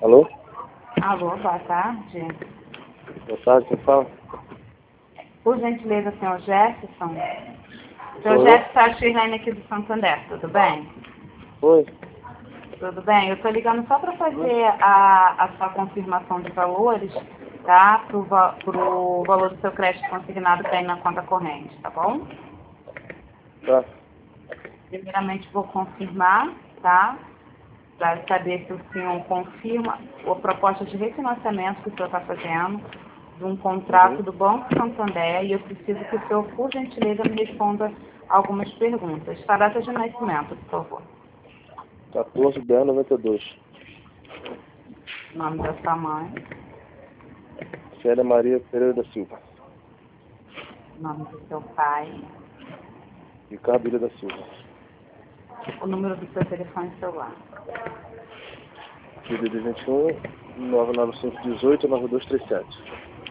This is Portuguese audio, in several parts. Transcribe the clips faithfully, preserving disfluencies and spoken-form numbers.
Alô? Alô, boa tarde. Boa tarde, quem fala? Por gentileza, senhor Jefferson. Sou Senhor eu? Jefferson, a Shirlene aqui do Santander, tudo bem? Oi? Tudo bem? Eu estou ligando só para fazer a, a sua confirmação de valores, tá? Para o va valor do seu crédito consignado que tem na conta corrente, tá bom? Tá. Primeiramente vou confirmar, tá? Para saber se o senhor confirma a proposta de refinanciamento que o senhor está fazendo de um contrato Uhum. do Banco Santander, e eu preciso que o senhor, por gentileza, me responda algumas perguntas. A data de nascimento, por favor. quatorze de dez de noventa e dois. O nome da sua mãe, Célia Maria Pereira da Silva. o nome do seu pai, Ricardo Ilha da Silva. o número do seu telefone celular. D D D vinte e um, nove nove cinco um oito, nove dois três sete.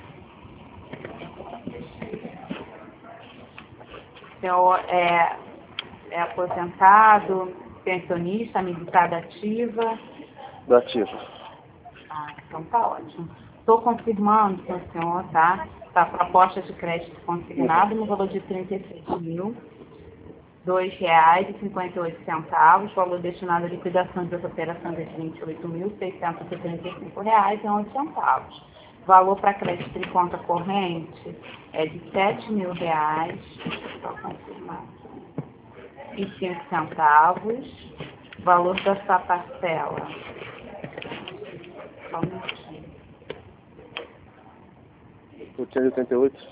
O senhor é, é aposentado, pensionista, militar ativa? Da ativa. Ah, então tá ótimo. Estou confirmando com o senhor, tá? Tá, proposta de crédito consignado no valor de trinta e seis mil, dois reais e cinquenta e oito centavos, valor destinado à liquidação das operações de vinte e oito mil, seiscentos e trinta e cinco reais e onze centavos. Valor para crédito de conta corrente é de sete mil reais, só confirmar, e cinco centavos. Valor da sua parcela, só um minutinho. oitocentos e oitenta e oito.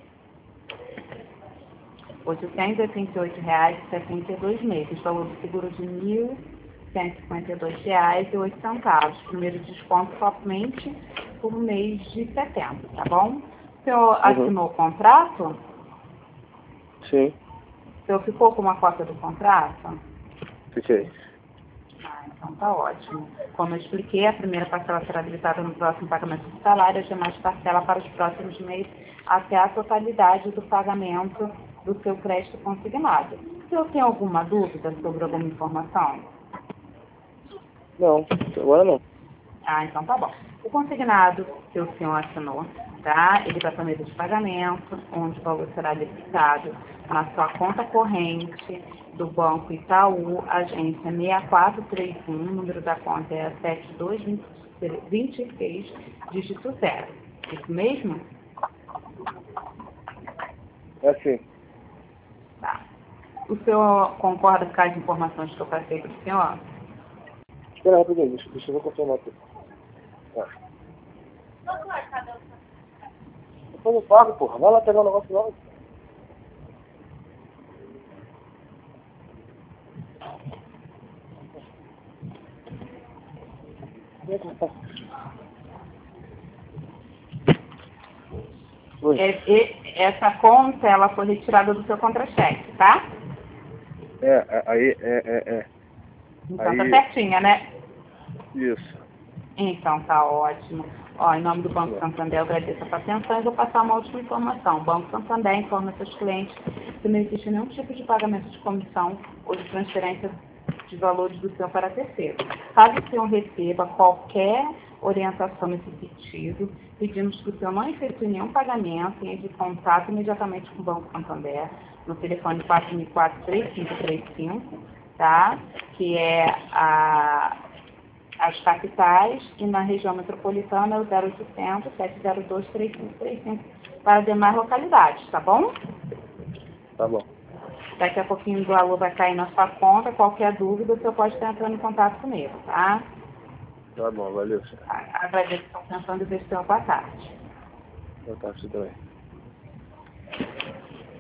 oitocentos e oitenta e oito reais e setenta e dois meses, valor do seguro de mil cento e cinquenta e dois reais e oito centavos. Primeiro desconto somente por mês de setembro, tá bom? O senhor Uhum. assinou o contrato? Sim, O senhor ficou com uma cópia do contrato? fiquei. Ah, então tá ótimo. Como eu expliquei, a primeira parcela será habilitada no próximo pagamento do salário, as demais parcelas para os próximos meses, até a totalidade do pagamento do seu crédito consignado. O senhor tem alguma dúvida sobre alguma informação? Não, agora não. Ah, então tá bom. O consignado que o senhor assinou, tá? Ele vai para a mesa de pagamento, onde o valor será depositado na sua conta corrente do Banco Itaú, agência seis quatro três um, número da conta é sete dois dois seis, dígito zero. Isso mesmo? É sim. Tá. O senhor concorda com as informações que eu passei para o senhor? Espera rapidinho, deixa, deixa eu ver confirmar aqui. Tá. Depois eu pago, porra. Vai lá pegar o negócio logo. Oi. É, e- essa conta, ela foi retirada do seu contra-cheque, tá? É, é, aí, é, é, é. Então tá Aí, certinha, né? isso. Então tá ótimo. Ó, em nome do Banco Santander, eu agradeço a sua atenção e vou passar uma última informação. O Banco Santander informa seus clientes que não existe nenhum tipo de pagamento de comissão ou de transferência de valores do senhor para terceiro. Caso o senhor receba qualquer orientação nesse sentido, pedimos que o senhor não efetue nenhum pagamento e entre em contato imediatamente com o Banco Santander no telefone quatro mil e quatro, três cinco três cinco, tá? Que é a as capitais, e na região metropolitana é o zero oitocentos, sete zero dois, três cinco três cinco para as demais localidades, tá bom? Tá bom. Daqui a pouquinho o valor vai cair na sua conta, qualquer dúvida você pode estar entrando em contato comigo, tá? Tá bom, valeu, senhor. Agradeço a sua atenção e desejo uma boa tarde. Boa tarde também.